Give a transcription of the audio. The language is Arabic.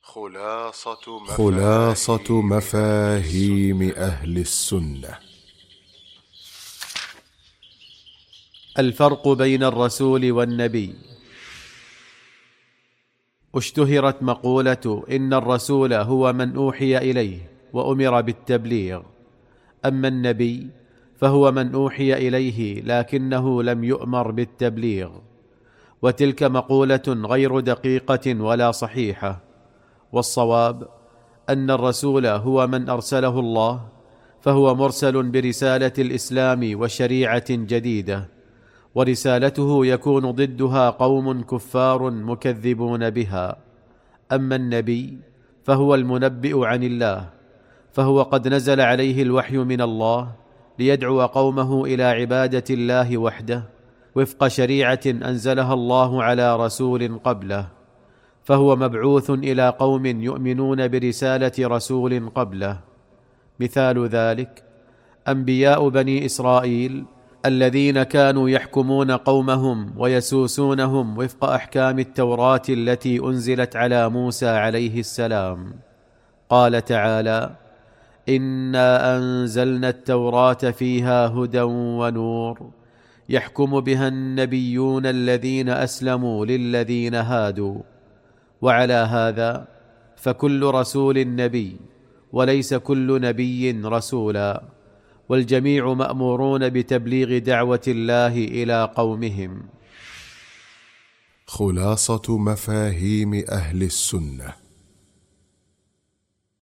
خلاصة مفاهيم أهل السنة. الفرق بين الرسول والنبي. اشتهرت مقولة إن الرسول هو من أوحي إليه وأمر بالتبليغ، أما النبي فهو من أوحي إليه لكنه لم يؤمر بالتبليغ، وتلك مقولة غير دقيقة ولا صحيحة. والصواب أن الرسول هو من أرسله الله، فهو مرسل برسالة الإسلام وشريعة جديدة، ورسالته يكون ضدها قوم كفار مكذبون بها. أما النبي فهو المنبئ عن الله، فهو قد نزل عليه الوحي من الله ليدعو قومه إلى عبادة الله وحده وفق شريعة أنزلها الله على رسول قبله، فهو مبعوث إلى قوم يؤمنون برسالة رسول قبله. مثال ذلك أنبياء بني إسرائيل الذين كانوا يحكمون قومهم ويسوسونهم وفق أحكام التوراة التي أنزلت على موسى عليه السلام. قال تعالى: إنا أنزلنا التوراة فيها هدى ونور يحكم بها النبيون الذين أسلموا للذين هادوا. وعلى هذا فكل رسول نبي، وليس كل نبي رسولا، والجميع مأمورون بتبليغ دعوة الله إلى قومهم. خلاصة مفاهيم أهل السنة.